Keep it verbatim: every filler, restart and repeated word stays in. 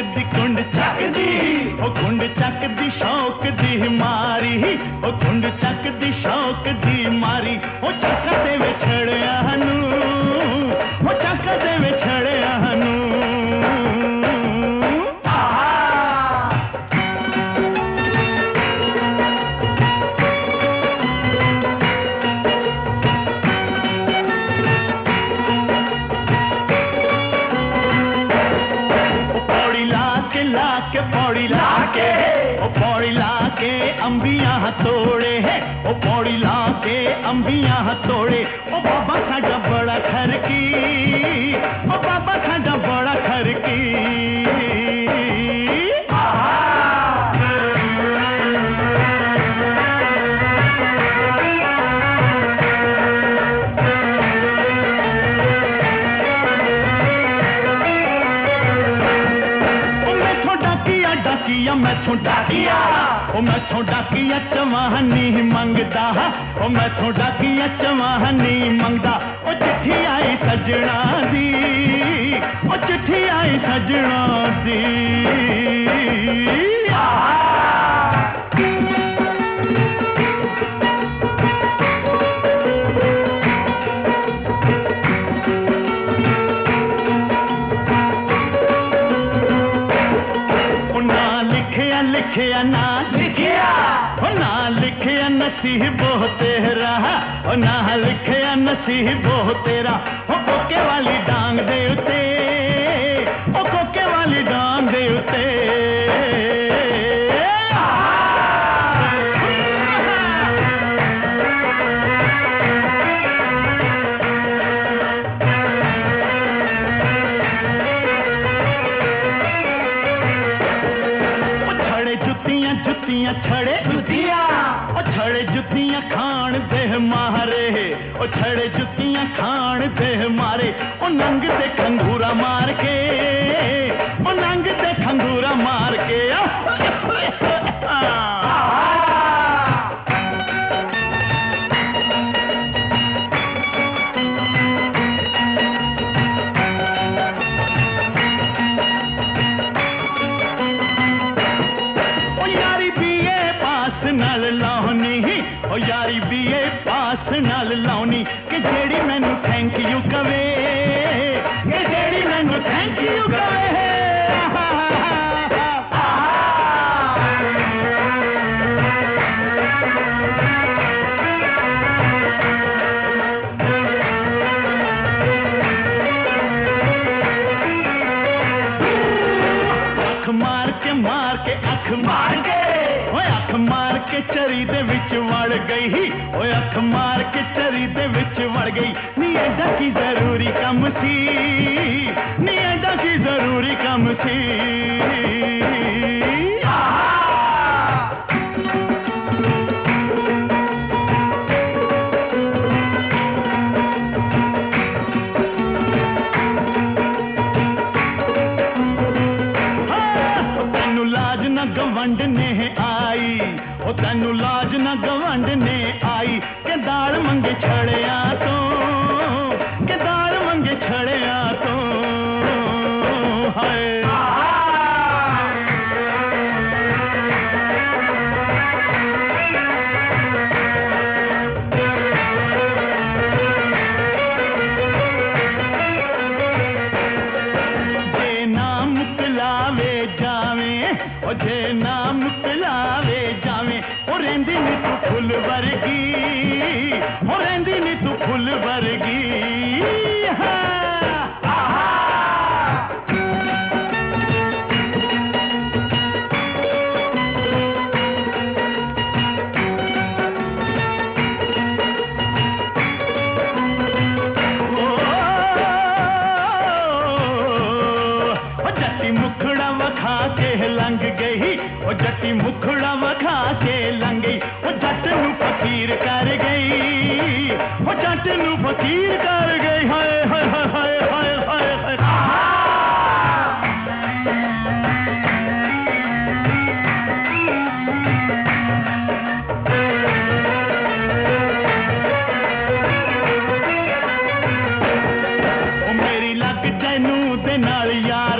दी कुंड चक दी ओ कुंड चक दी शौक दी मारी ओ कुंड चक दी शौक दी मारी ओ चक दे विछड़िया नू ओ चक दे विछड़िया नू पौड़ी लाके ओ पौड़ी लाके अंबियां तोड़े है ओ पौड़ी लाके अंबियां तोड़े ओ बाबा साडा बड़ा खरकी ओ बाबा साडा बड़ा खरकी मैं थो डाकिया ओ मैं थो डाकिया चवाहनी मंगदा ओ मैं थो डाकिया चवाहनी मंगदा ओ चिट्ठी आई सजना दी ओ चिट्ठी आई सजना दी लिखिया ना लिखिया ओ ना लिखिया नसीबो तेरा ओ ना लिखिया नसीबो तेरा ओ कोके वाली डांग दे उते ओ कोके वाली डांग दे उते जुतियां छड़े जुतियां ओ छड़े जुतियां खान दे मारे ओ छड़े जुतियां खान दे मारे ओ नंग दे खंगूरा मार के ओ नंग दे खंगूरा मार के नल लाउनी ओ यारी बीए पास नल लाउनी कि जेड़ी मैनू थैंक यू कवे कि जेड़ी मैनू थैंक यू कवे अख मार के मार के अख मार के ओए अख मार के चरी दे विच वड़ गई ओए अख मार के चरी दे विच वड़ गई नी एडा की जरूरी कम सी नी एडा की जरूरी कम सी गवंड ने आई ओ तेनू लाज न गवंड ने आई के दाल मंगे छड़िया तो के दाल मंगे छड़िया तो हाय जे नाम मुकलावे जावे ओ जे नाम मुकलावे जावे ओ रेंदी नी तू फुल वर्गी ओ रेंदी नी तू फुल वर्गी मुखड़ा वखा के लंघ गई ओ जट्टी मुखड़ा वखा के लंघ गई ओ जट नू फकीर कर गई ओ जट नू फकीर कर गई हाय हाय हाय हाय हाय हाय ओ मेरी लग जैनू दे नाल यार